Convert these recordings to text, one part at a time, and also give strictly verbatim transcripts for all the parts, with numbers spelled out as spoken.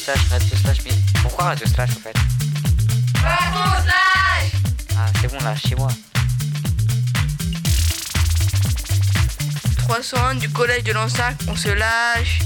Slash, Radio Slash, mais pourquoi Radio Slash en fait? Radio Slash! Ah, c'est bon là, chez moi. trois cent un du collège de Lansac, on se lâche.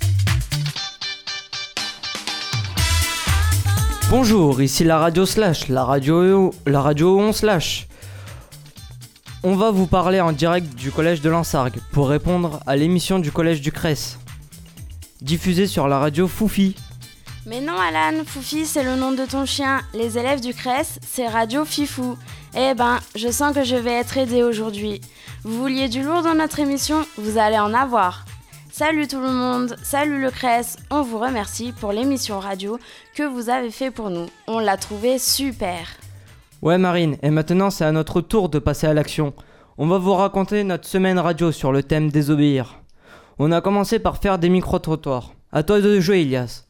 Bonjour, ici la Radio Slash, la radio, la radio où on se lâche. On va vous parler en direct du collège de Lansargues pour répondre à l'émission du collège du Cress, diffusée sur la radio Foufi. Mais non Alan, Foufi c'est le nom de ton chien. Les élèves du Cress, c'est Radio Fifou. Eh ben, je sens que je vais être aidée aujourd'hui. Vous vouliez du lourd dans notre émission, vous allez en avoir. Salut tout le monde, salut le Cress, on vous remercie pour l'émission radio que vous avez fait pour nous. On l'a trouvé super. Ouais Marine, et maintenant c'est à notre tour de passer à l'action. On va vous raconter notre semaine radio sur le thème désobéir. On a commencé par faire des micro-trottoirs. À toi de jouer Ilias.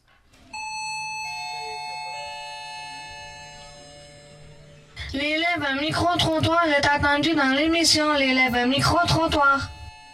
L'élève micro-trottoir est attendu dans l'émission L'élève micro-trottoir.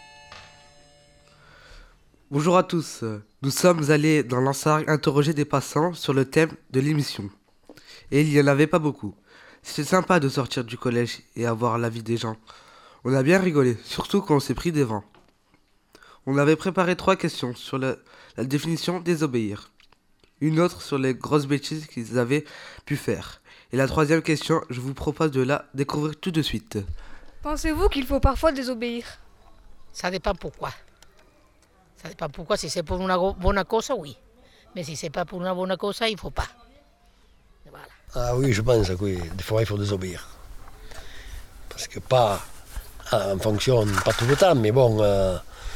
Bonjour à tous, nous sommes allés dans Lansargues interroger des passants sur le thème de l'émission. Et il n'y en avait pas beaucoup. C'était sympa de sortir du collège et avoir l'avis des gens. On a bien rigolé, surtout quand on s'est pris des vents. On avait préparé trois questions sur la, la définition désobéir. Une autre sur les grosses bêtises qu'ils avaient pu faire. Et la troisième question, je vous propose de la découvrir tout de suite. Pensez-vous qu'il faut parfois désobéir? Ça dépend pourquoi. Ça dépend pourquoi. Si c'est pour une bonne cause, oui. Mais si c'est pas pour une bonne cause, il ne faut pas. Voilà. Ah oui, je pense que oui. Des fois, il faut désobéir. Parce que pas en fonction, pas tout le temps, mais bon, euh,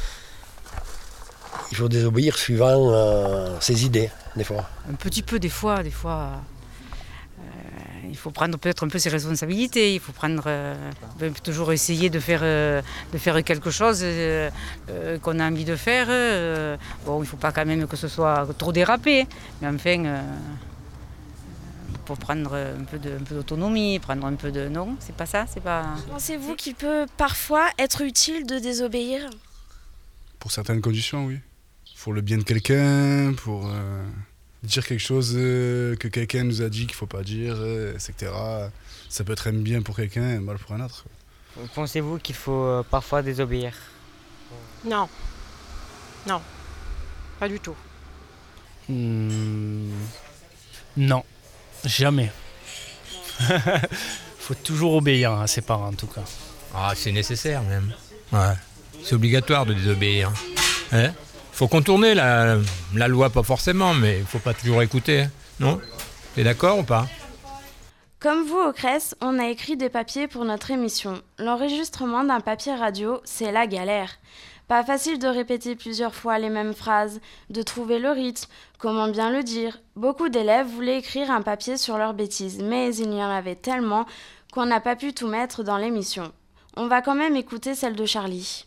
il faut désobéir suivant euh, ses idées, des fois. Un petit peu, des fois, des fois. Euh, il faut prendre peut-être un peu ses responsabilités. Il faut prendre, euh, toujours essayer de faire, euh, de faire quelque chose euh, euh, qu'on a envie de faire. Euh, bon, il ne faut pas quand même que ce soit trop dérapé, mais enfin, euh, pour prendre un peu, de, un peu d'autonomie, prendre un peu de... Non, c'est pas ça, c'est pas... Pensez-vous qu'il peut parfois être utile de désobéir? Pour certaines conditions, oui. Pour le bien de quelqu'un, pour... Euh... dire quelque chose euh, que quelqu'un nous a dit qu'il ne faut pas dire, euh, et cetera. Ça peut être un bien pour quelqu'un et un mal pour un autre. Pensez-vous qu'il faut euh, parfois désobéir? Non. Non. Pas du tout. Mmh... Non. Jamais. Faut toujours obéir à ses parents, en tout cas. Ah, c'est nécessaire même. Ouais. C'est obligatoire de désobéir. Hein? Faut contourner la, la loi, pas forcément, mais il faut pas toujours écouter, non? T'es d'accord ou pas? Comme vous au Cress, on a écrit des papiers pour notre émission. L'enregistrement d'un papier radio, c'est la galère. Pas facile de répéter plusieurs fois les mêmes phrases, de trouver le rythme, comment bien le dire. Beaucoup d'élèves voulaient écrire un papier sur leurs bêtises, mais il y en avait tellement qu'on n'a pas pu tout mettre dans l'émission. On va quand même écouter celle de Charlie.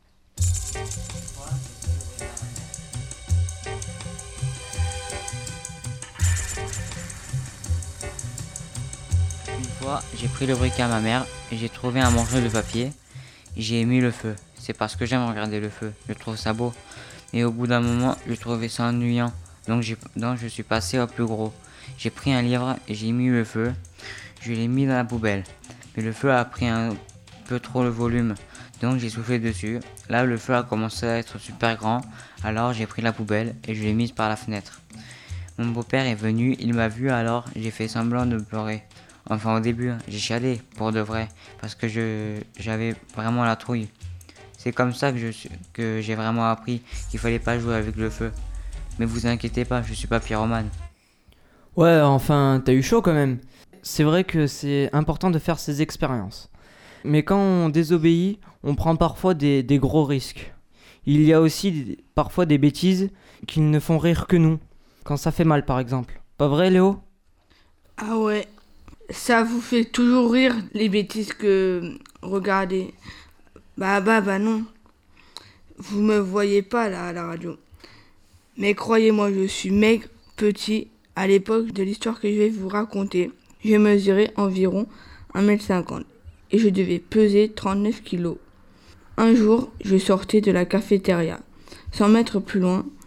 Une fois, j'ai pris le briquet à ma mère et j'ai trouvé un morceau de papier. J'ai mis le feu. C'est parce que j'aime regarder le feu. Je trouve ça beau. Et au bout d'un moment, je trouvais ça ennuyant. Donc, j'ai, donc je suis passé au plus gros. J'ai pris un livre et j'ai mis le feu. Je l'ai mis dans la poubelle. Mais le feu a pris un peu trop le volume. Donc j'ai soufflé dessus. Là, le feu a commencé à être super grand. Alors j'ai pris la poubelle et je l'ai mise par la fenêtre. Mon beau-père est venu, il m'a vu, alors j'ai fait semblant de pleurer. Enfin au début, j'ai chialé pour de vrai, parce que je, j'avais vraiment la trouille. C'est comme ça que, je, que j'ai vraiment appris qu'il fallait pas jouer avec le feu. Mais vous inquiétez pas, je suis pas pyromane. Ouais, enfin, t'as eu chaud quand même. C'est vrai que c'est important de faire ces expériences. Mais quand on désobéit, on prend parfois des, des gros risques. Il y a aussi des, parfois des bêtises qui ne font rire que nous. Quand ça fait mal par exemple. Pas vrai Léo? Ah ouais, ça vous fait toujours rire les bêtises que... Regardez. Bah bah bah non. Vous me voyez pas là à la radio. Mais croyez-moi, je suis maigre, petit. À l'époque de l'histoire que je vais vous raconter, je mesurais environ un mètre cinquante et je devais peser trente-neuf kilos. Un jour, je sortais de la cafétéria. cent mètres plus loin,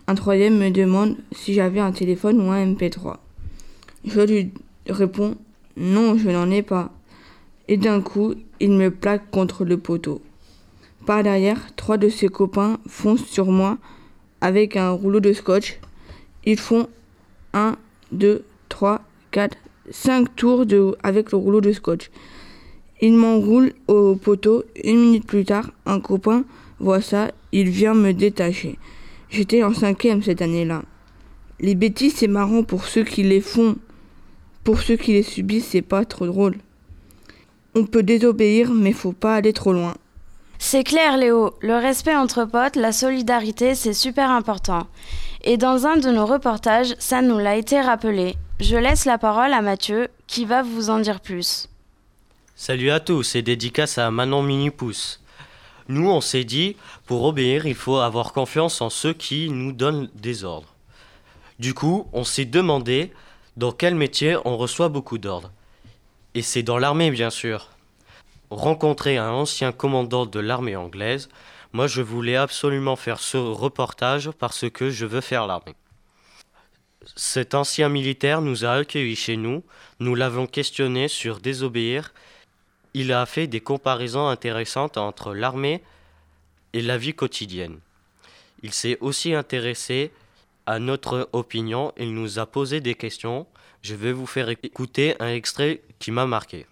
Un troisième me demande si j'avais un téléphone ou un M P trois. Je lui réponds « Non, je n'en ai pas ». Et d'un coup, il me plaque contre le poteau. Par derrière, trois de ses copains foncent sur moi avec un rouleau de scotch. Ils font un, deux, trois, quatre, cinq tours de, avec le rouleau de scotch. Ils m'enroulent au poteau. Une minute plus tard, un copain voit ça, il vient me détacher. J'étais en cinquième cette année-là. Les bêtises, c'est marrant pour ceux qui les font. Pour ceux qui les subissent, c'est pas trop drôle. On peut désobéir, mais faut pas aller trop loin. C'est clair, Léo. Le respect entre potes, la solidarité, c'est super important. Et dans un de nos reportages, ça nous l'a été rappelé. Je laisse la parole à Mathieu, qui va vous en dire plus. Salut à tous et dédicace à Manon Mini-Pouce. Nous, on s'est dit, pour obéir, il faut avoir confiance en ceux qui nous donnent des ordres. Du coup, on s'est demandé dans quel métier on reçoit beaucoup d'ordres. Et c'est dans l'armée, bien sûr. Rencontrer un ancien commandant de l'armée anglaise, moi je voulais absolument faire ce reportage parce que je veux faire l'armée. Cet ancien militaire nous a accueillis chez nous, nous l'avons questionné sur désobéir. Il a fait des comparaisons intéressantes entre l'armée et la vie quotidienne. Il s'est aussi intéressé à notre opinion, il nous a posé des questions. Je vais vous faire écouter un extrait qui m'a marqué.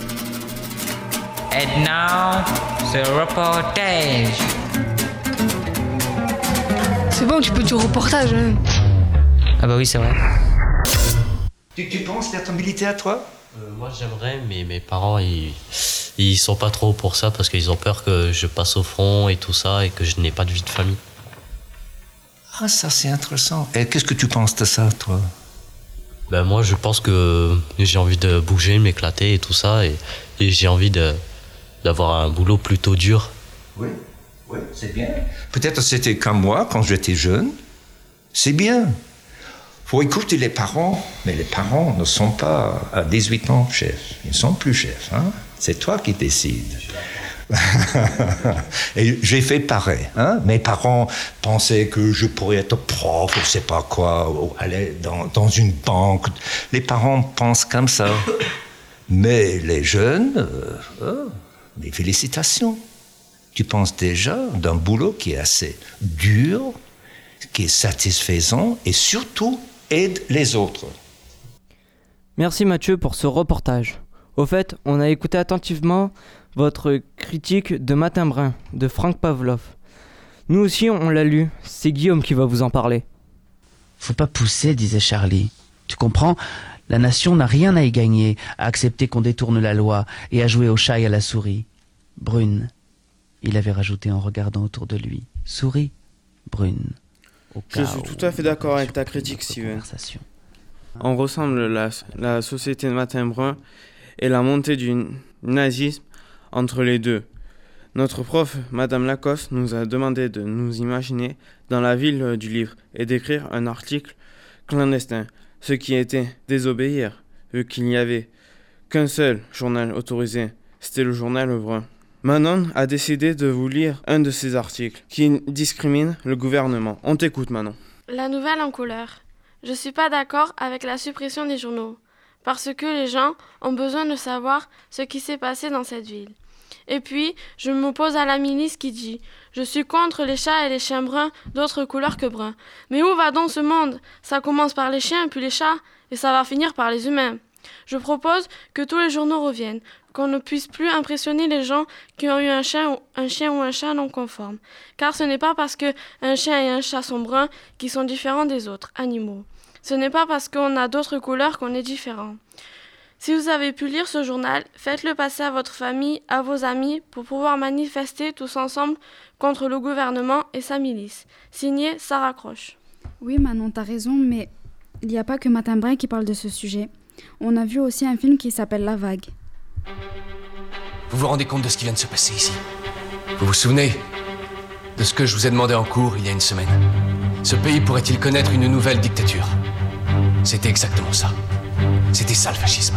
And now, the reportage. C'est bon, tu peux dire reportage. Hein. Ah bah oui, c'est vrai. Tu, tu penses d'être militaire, toi ? euh, Moi, j'aimerais, mais mes parents, ils, ils sont pas trop pour ça parce qu'ils ont peur que je passe au front et tout ça et que je n'ai pas de vie de famille. Ah, ça, c'est intéressant. Et qu'est-ce que tu penses de ça, toi ? Ben moi, je pense que j'ai envie de bouger, m'éclater et tout ça, et, et j'ai envie de, d'avoir un boulot plutôt dur. Oui, oui, c'est bien. Peut-être c'était comme moi quand j'étais jeune. C'est bien. Faut écouter les parents, mais les parents ne sont pas à dix-huit ans chefs. Ils ne sont plus chefs, hein. C'est toi qui décides. Et j'ai fait pareil. Hein? Mes parents pensaient que je pourrais être prof, je ne sais pas quoi, ou aller dans, dans une banque. Les parents pensent comme ça. Mais les jeunes, euh, oh, mes félicitations. Tu penses déjà d'un boulot qui est assez dur, qui est satisfaisant et surtout aide les autres. Merci Mathieu pour ce reportage. Au fait, on a écouté attentivement votre critique de Matin Brun, de Franck Pavlov. Nous aussi, on l'a lu. C'est Guillaume qui va vous en parler. Faut pas pousser, disait Charlie. Tu comprends ? La nation n'a rien à y gagner, à accepter qu'on détourne la loi et à jouer au chat et à la souris. Brune, il avait rajouté en regardant autour de lui. Souris, Brune. Je suis tout à fait d'accord avec ta critique, Steven. On ressemble la, la société de Matin Brun et la montée du nazisme entre les deux. Notre prof, Madame Lacoste, nous a demandé de nous imaginer dans la ville du livre et d'écrire un article clandestin, ce qui était désobéir, vu qu'il n'y avait qu'un seul journal autorisé, c'était le journal Brun. Manon a décidé de vous lire un de ces articles qui discrimine le gouvernement. On t'écoute, Manon. La nouvelle en couleur. Je suis pas d'accord avec la suppression des journaux, parce que les gens ont besoin de savoir ce qui s'est passé dans cette ville. Et puis, je m'oppose à la milice qui dit « Je suis contre les chats et les chiens bruns d'autres couleurs que bruns. » Mais où va donc ce monde ? Ça commence par les chiens, puis les chats, et ça va finir par les humains. Je propose que tous les journaux reviennent, qu'on ne puisse plus impressionner les gens qui ont eu un chien, ou, un chien ou un chat non conforme. Car ce n'est pas parce qu'un chien et un chat sont bruns qu'ils sont différents des autres animaux. Ce n'est pas parce qu'on a d'autres couleurs qu'on est différent. Si vous avez pu lire ce journal, faites-le passer à votre famille, à vos amis, pour pouvoir manifester tous ensemble contre le gouvernement et sa milice. Signé Sarah Croche. Oui Manon, t'as raison, mais il n'y a pas que Matin Brun qui parle de ce sujet. On a vu aussi un film qui s'appelle La Vague. Vous vous rendez compte de ce qui vient de se passer ici ? Vous vous souvenez de ce que je vous ai demandé en cours il y a une semaine ? Ce pays pourrait-il connaître une nouvelle dictature ? C'était exactement ça. C'était ça le fascisme.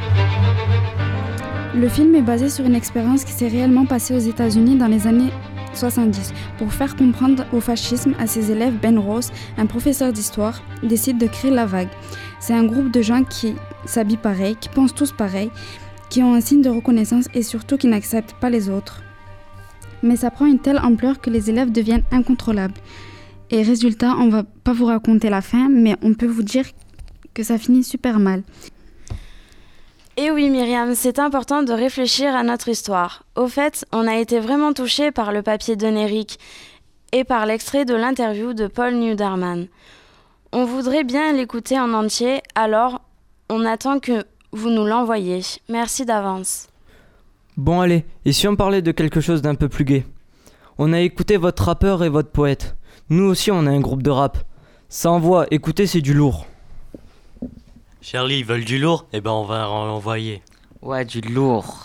Le film est basé sur une expérience qui s'est réellement passée aux États-Unis dans les années soixante-dix. Pour faire comprendre au fascisme à ses élèves, Ben Rose, un professeur d'histoire, décide de créer La Vague. C'est un groupe de gens qui s'habillent pareil, qui pensent tous pareil, qui ont un signe de reconnaissance et surtout qui n'acceptent pas les autres. Mais ça prend une telle ampleur que les élèves deviennent incontrôlables. Et résultat, on va pas vous raconter la fin, mais on peut vous dire que ça finit super mal. Et oui Myriam, c'est important de réfléchir à notre histoire. Au fait, on a été vraiment touchés par le papier d'Onéric et par l'extrait de l'interview de Paul Neuderman. On voudrait bien l'écouter en entier, alors on attend que vous nous l'envoyiez. Merci d'avance. Bon allez, et si on parlait de quelque chose d'un peu plus gai? On a écouté votre rappeur et votre poète. Nous aussi on a un groupe de rap. Ça envoie, écoutez, c'est du lourd. Charlie, ils veulent du lourd? Eh ben on va en envoyer. Ouais, du lourd.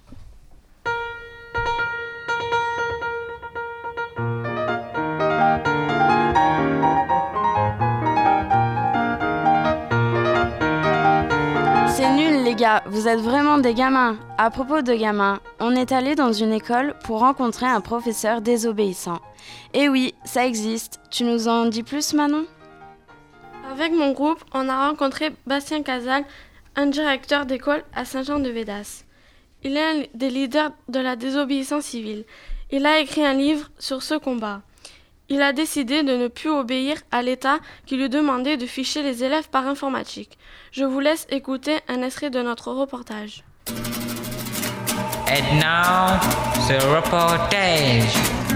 C'est nul les gars, vous êtes vraiment des gamins. À propos de gamins, on est allé dans une école pour rencontrer un professeur désobéissant. Et oui, ça existe. Tu nous en dis plus Manon? Avec mon groupe, on a rencontré Bastien Casal, un directeur d'école à Saint-Jean-de-Védas. Il est un des leaders de la désobéissance civile. Il a écrit un livre sur ce combat. Il a décidé de ne plus obéir à l'État qui lui demandait de ficher les élèves par informatique. Je vous laisse écouter un extrait de notre reportage. Et now, ce reportage.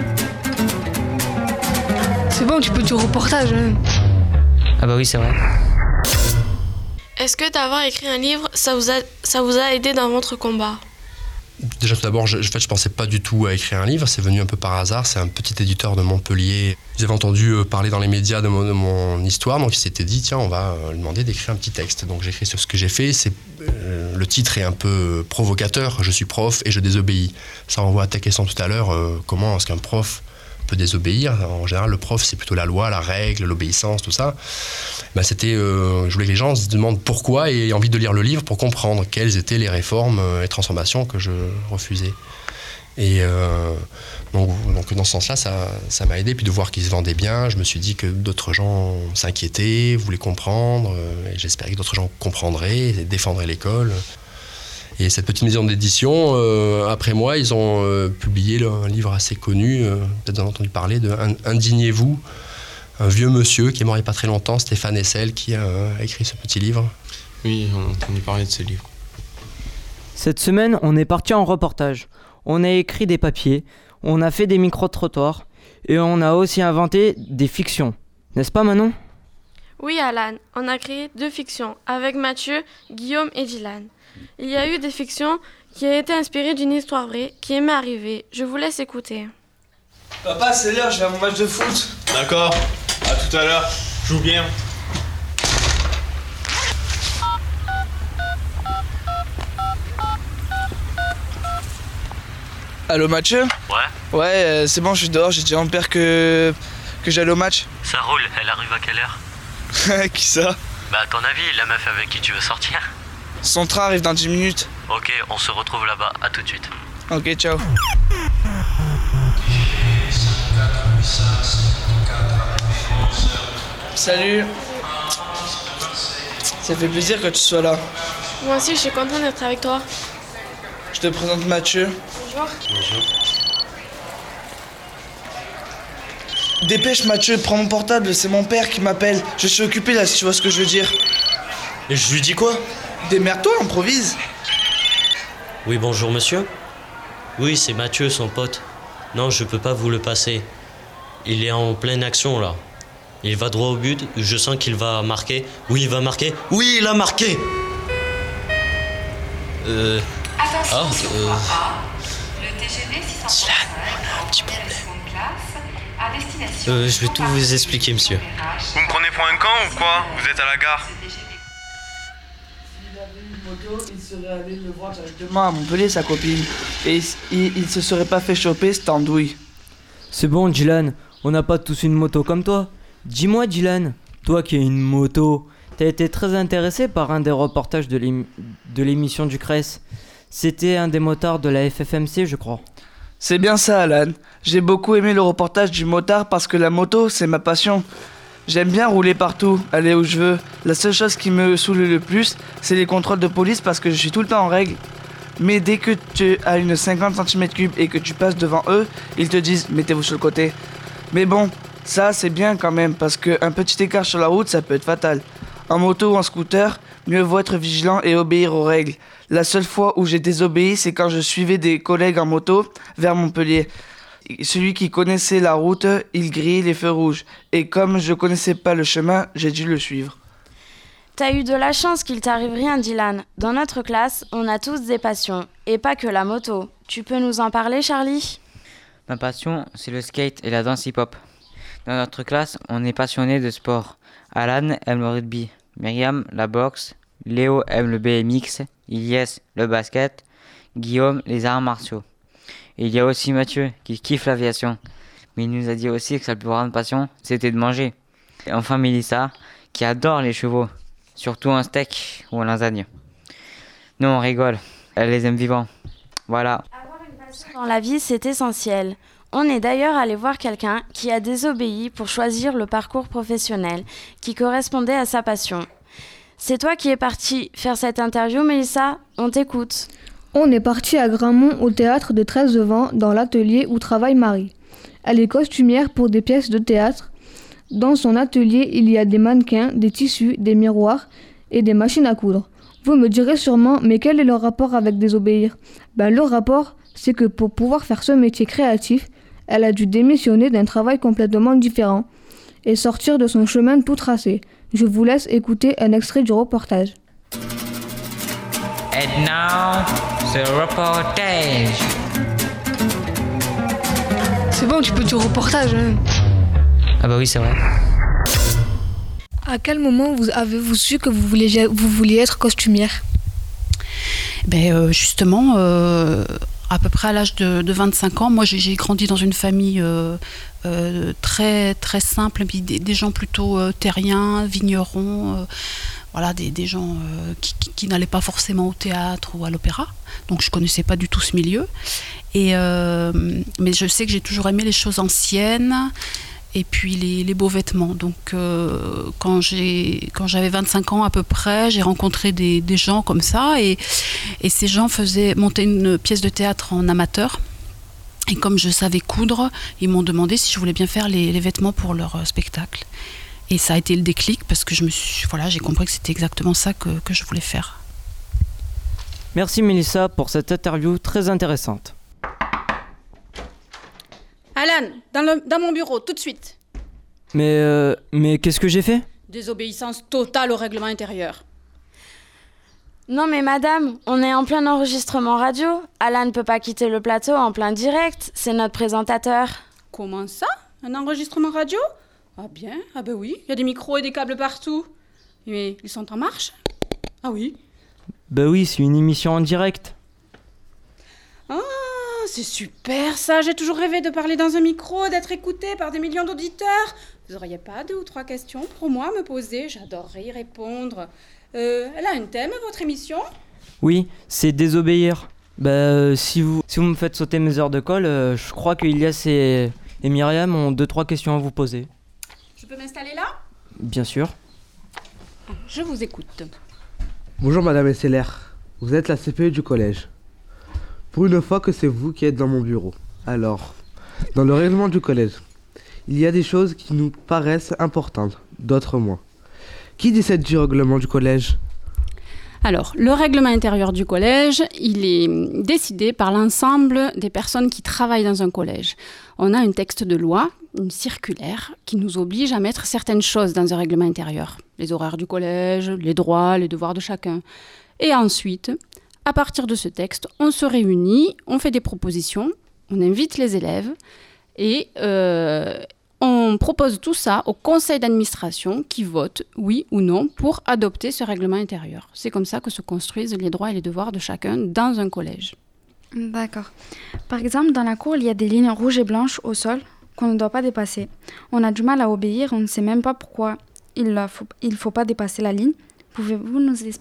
C'est bon, tu peux dire reportage. Hein. Ah bah oui, c'est vrai. Est-ce que d'avoir écrit un livre, ça vous a, ça vous a aidé dans votre combat? Déjà tout d'abord, je, en fait, je pensais pas du tout à écrire un livre, c'est venu un peu par hasard, c'est un petit éditeur de Montpellier. Ils avaient entendu parler dans les médias de mon, de mon histoire, donc ils s'étaient dit tiens, on va lui demander d'écrire un petit texte. Donc j'ai écrit sur ce que j'ai fait, c'est, euh, le titre est un peu provocateur, je suis prof et je désobéis. Ça renvoie à ta question tout à l'heure, euh, comment est-ce qu'un prof peut désobéir? En général, le prof, c'est plutôt la loi, la règle, l'obéissance, tout ça. Ben, c'était, euh, je voulais que les gens se demandent pourquoi et aient envie de lire le livre pour comprendre quelles étaient les réformes et les transformations que je refusais. Et euh, donc, donc, dans ce sens-là, ça, ça m'a aidé. Puis de voir qu'ils se vendaient bien, je me suis dit que d'autres gens s'inquiétaient, voulaient comprendre. Et j'espérais que d'autres gens comprendraient et défendraient l'école. Et cette petite maison d'édition, euh, après moi, ils ont euh, publié là, un livre assez connu, euh, peut-être vous en avez entendu parler, de Indignez-vous, un vieux monsieur qui est mort il n'y a pas très longtemps, Stéphane Hessel, qui a, a écrit ce petit livre. Oui, on a entendu parler de ce livre. Cette semaine, on est parti en reportage. On a écrit des papiers, on a fait des micro-trottoirs et on a aussi inventé des fictions. N'est-ce pas Manon? Oui Alan, on a créé deux fictions avec Mathieu, Guillaume et Dylan. Il y a eu des fictions qui ont été inspirées d'une histoire vraie qui m'est arrivée. Je vous laisse écouter. Papa, c'est l'heure, j'ai un match de foot. D'accord, à tout à l'heure. Joue bien. Allô Mathieu? Ouais. Ouais, euh, c'est bon, je suis dehors, j'ai dit à mon père que, que j'allais au match. Ça roule, elle arrive à quelle heure? Qui ça? Bah à ton avis, la meuf avec qui tu veux sortir? Son train arrive dans dix minutes. Ok, on se retrouve là-bas, à tout de suite. Ok, ciao. Salut. Ça fait plaisir que tu sois là. Moi aussi, je suis contente d'être avec toi. Je te présente Mathieu. Bonjour. Bonjour. Dépêche Mathieu, prends mon portable, c'est mon père qui m'appelle. Je suis occupé là, si tu vois ce que je veux dire. Et je lui dis quoi? Démerde-toi, improvise. Oui, bonjour monsieur. Oui, c'est Mathieu, son pote. Non, je peux pas vous le passer. Il est en pleine action là. Il va droit au but, je sens qu'il va marquer. Oui, il va marquer. Oui, il a marqué. Euh... Attention, ah, sur euh... A, le T G V six cent trente-cinq on a un petit problème. À destination. Euh, je vais tout vous expliquer, monsieur. Vous me prenez pour un con ou quoi? Vous êtes à la gare? S'il avait une moto, il serait allé le voir directement à Montpellier, sa copine. Et il, il se serait pas fait choper cette andouille. C'est bon, Dylan, on n'a pas tous une moto comme toi. Dis-moi, Dylan, toi qui as une moto, t'as été très intéressé par un des reportages de, l'ém- de l'émission du C R E S. C'était un des motards de la F F M C, je crois. C'est bien ça, Alan. J'ai beaucoup aimé le reportage du motard parce que la moto, c'est ma passion. J'aime bien rouler partout, aller où je veux. La seule chose qui me saoule le plus, c'est les contrôles de police parce que je suis tout le temps en règle. Mais dès que tu as une cinquante centimètres cubes et que tu passes devant eux, ils te disent « mettez-vous sur le côté ». Mais bon, ça c'est bien quand même parce qu'un petit écart sur la route, ça peut être fatal. En moto ou en scooter, mieux vaut être vigilant et obéir aux règles. La seule fois où j'ai désobéi, c'est quand je suivais des collègues en moto vers Montpellier. Celui qui connaissait la route, il grillait les feux rouges. Et comme je connaissais pas le chemin, j'ai dû le suivre. T'as eu de la chance qu'il t'arrive rien, Dylan. Dans notre classe, on a tous des passions. Et pas que la moto. Tu peux nous en parler, Charlie ? Ma passion, c'est le skate et la danse hip-hop. Dans notre classe, on est passionné de sport. Alan aime le rugby, Myriam la boxe, Léo aime le B M X, Ilyes le basket, Guillaume les arts martiaux. Et il y a aussi Mathieu qui kiffe l'aviation. Mais il nous a dit aussi que sa plus grande passion, c'était de manger. Et enfin Mélissa, qui adore les chevaux, surtout un steak ou un lasagne. Nous on rigole, elle les aime vivants. Voilà. Avoir une passion dans la vie, c'est essentiel. On est d'ailleurs allé voir quelqu'un qui a désobéi pour choisir le parcours professionnel qui correspondait à sa passion. C'est toi qui es partie faire cette interview, Mélissa ? On t'écoute. On est parti à Grammont au théâtre de Treize-Vents dans l'atelier où travaille Marie. Elle est costumière pour des pièces de théâtre. Dans son atelier, il y a des mannequins, des tissus, des miroirs et des machines à coudre. Vous me direz sûrement, mais quel est le rapport avec désobéir ? Ben, le rapport, c'est que pour pouvoir faire ce métier créatif, elle a dû démissionner d'un travail complètement différent et sortir de son chemin tout tracé. Je vous laisse écouter un extrait du reportage. And now, the reportage. C'est bon, tu peux dire reportage. Hein. Ah bah oui, c'est vrai. À quel moment vous avez-vous su que vous vouliez, vous vouliez être costumière ? Ben euh, justement, euh, à peu près à l'âge de, de vingt-cinq ans, moi j'ai, j'ai grandi dans une famille euh, euh, très très simple, puis des, des gens plutôt euh, terriens, vignerons, euh, voilà, des, des gens euh, qui, qui, qui n'allaient pas forcément au théâtre ou à l'opéra. Donc je connaissais pas du tout ce milieu. Et euh, mais je sais que j'ai toujours aimé les choses anciennes. Et puis les, les beaux vêtements. Donc euh, quand, j'ai, quand j'avais vingt-cinq ans à peu près, j'ai rencontré des, des gens comme ça et, et ces gens faisaient monter une pièce de théâtre en amateur. Et comme je savais coudre, ils m'ont demandé si je voulais bien faire les, les vêtements pour leur euh, spectacle. Et ça a été le déclic parce que je me suis, voilà, j'ai compris que c'était exactement ça que, que je voulais faire. Merci Mélissa pour cette interview très intéressante. Alan, dans, le, dans mon bureau, tout de suite. Mais, euh, mais qu'est-ce que j'ai fait ? Désobéissance totale au règlement intérieur. Non mais madame, on est en plein enregistrement radio. Alan ne peut pas quitter le plateau en plein direct, c'est notre présentateur. Comment ça ? Un enregistrement radio ? Ah bien, ah ben oui, il y a des micros et des câbles partout. Mais ils sont en marche ? Ah oui. Bah oui, c'est une émission en direct. Ah, c'est super ça, j'ai toujours rêvé de parler dans un micro, d'être écouté par des millions d'auditeurs. Vous auriez pas deux ou trois questions pour moi à me poser ? J'adorerais y répondre. Euh, elle a un thème, votre émission ? Oui, c'est désobéir. Bah, euh, si, vous, si vous me faites sauter mes heures de colle, euh, je crois que Ilias et, et Myriam ont deux, trois questions à vous poser. Je peux m'installer là ? Bien sûr. Je vous écoute. Bonjour Madame Esseler, vous êtes la C P E du collège. Pour une fois que c'est vous qui êtes dans mon bureau. Alors, dans le règlement du collège, il y a des choses qui nous paraissent importantes, d'autres moins. Qui décide du règlement du collège ? Alors, le règlement intérieur du collège, il est décidé par l'ensemble des personnes qui travaillent dans un collège. On a un texte de loi, une circulaire, qui nous oblige à mettre certaines choses dans un règlement intérieur. Les horaires du collège, les droits, les devoirs de chacun. Et ensuite, à partir de ce texte, on se réunit, on fait des propositions, on invite les élèves et euh, on propose tout ça au conseil d'administration qui vote oui ou non pour adopter ce règlement intérieur. C'est comme ça que se construisent les droits et les devoirs de chacun dans un collège. D'accord. Par exemple, dans la cour, il y a des lignes rouges et blanches au sol qu'on ne doit pas dépasser. On a du mal à obéir, on ne sait même pas pourquoi il ne faut, il faut pas dépasser la ligne. Pouvez-vous nous expliquer ?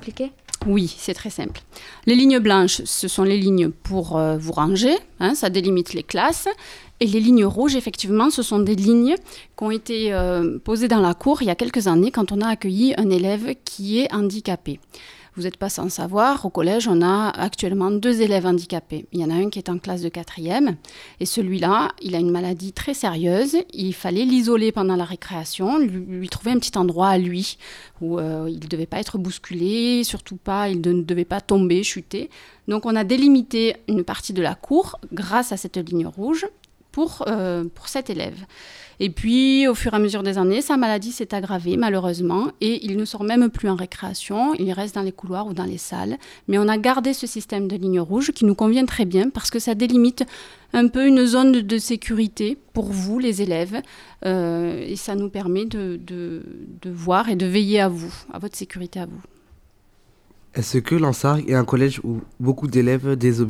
Oui, c'est très simple. Les lignes blanches, ce sont les lignes pour euh, vous ranger, hein, ça délimite les classes. Et les lignes rouges, effectivement, ce sont des lignes qui ont été euh, posées dans la cour il y a quelques années quand on a accueilli un élève qui est handicapé. Vous n'êtes pas sans savoir, au collège, on a actuellement deux élèves handicapés. Il y en a un qui est en classe de quatrième et celui-là, il a une maladie très sérieuse. Il fallait l'isoler pendant la récréation, lui, lui trouver un petit endroit à lui où euh, il ne devait pas être bousculé, surtout pas, il ne devait pas tomber, chuter. Donc on a délimité une partie de la cour grâce à cette ligne rouge pour, euh, pour cet élève. Et puis, au fur et à mesure des années, sa maladie s'est aggravée, malheureusement, et il ne sort même plus en récréation, il reste dans les couloirs ou dans les salles. Mais on a gardé ce système de ligne rouge qui nous convient très bien parce que ça délimite un peu une zone de, de sécurité pour vous, les élèves, euh, et ça nous permet de, de, de voir et de veiller à vous, à votre sécurité à vous. Est-ce que l'Ensargues est un collège où beaucoup d'élèves désobéissent ?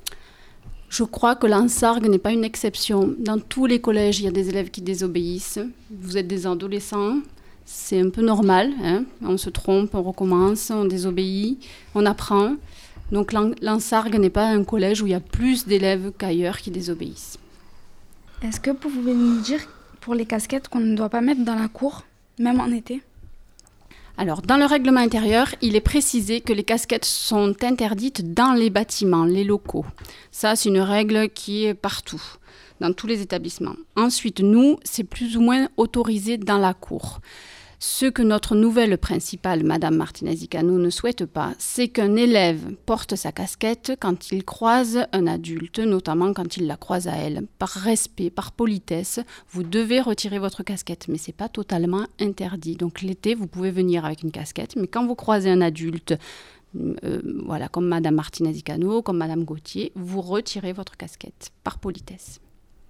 Je crois que l'Ensargues n'est pas une exception. Dans tous les collèges, il y a des élèves qui désobéissent. Vous êtes des adolescents, c'est un peu normal. Hein, on se trompe, on recommence, on désobéit, on apprend. Donc l'Ensargues n'est pas un collège où il y a plus d'élèves qu'ailleurs qui désobéissent. Est-ce que vous pouvez nous dire pour les casquettes qu'on ne doit pas mettre dans la cour, même en été ? Alors, dans le règlement intérieur, il est précisé que les casquettes sont interdites dans les bâtiments, les locaux. Ça, c'est une règle qui est partout, dans tous les établissements. Ensuite, nous, c'est plus ou moins autorisé dans la cour. Ce que notre nouvelle principale, Madame Martinez-Icano, ne souhaite pas, c'est qu'un élève porte sa casquette quand il croise un adulte, notamment quand il la croise à elle. Par respect, par politesse, vous devez retirer votre casquette, mais ce n'est pas totalement interdit. Donc l'été, vous pouvez venir avec une casquette, mais quand vous croisez un adulte, euh, voilà, comme Madame Martinez-Icano, comme Madame Gauthier, vous retirez votre casquette, par politesse.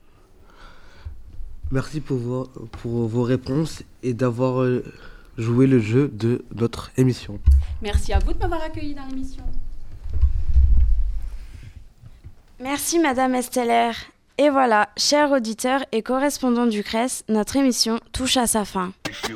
Merci pour vos, pour vos réponses et d'avoir euh, joué le jeu de notre émission. Merci à vous de m'avoir accueilli dans l'émission. Merci Madame Esteller. Et voilà, chers auditeurs et correspondants du C R E S, notre émission touche à sa fin.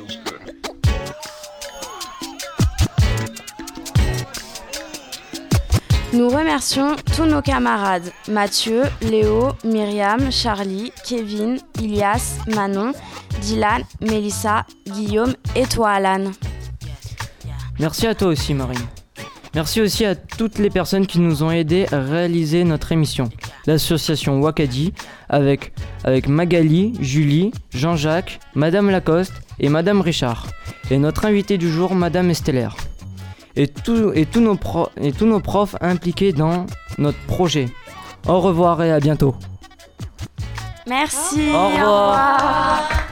Nous remercions tous nos camarades, Mathieu, Léo, Myriam, Charlie, Kevin, Ilias, Manon, Dylan, Mélissa, Guillaume et toi Alan. Merci à toi aussi Marine. Merci aussi à toutes les personnes qui nous ont aidés à réaliser notre émission. L'association Wakadi avec, avec Magali, Julie, Jean-Jacques, Madame Lacoste et Madame Richard. Et notre invité du jour, Madame Esteller. Et, tout, et, tous nos pro, et tous nos profs impliqués dans notre projet. Au revoir et à bientôt. Merci. Au revoir. Au revoir.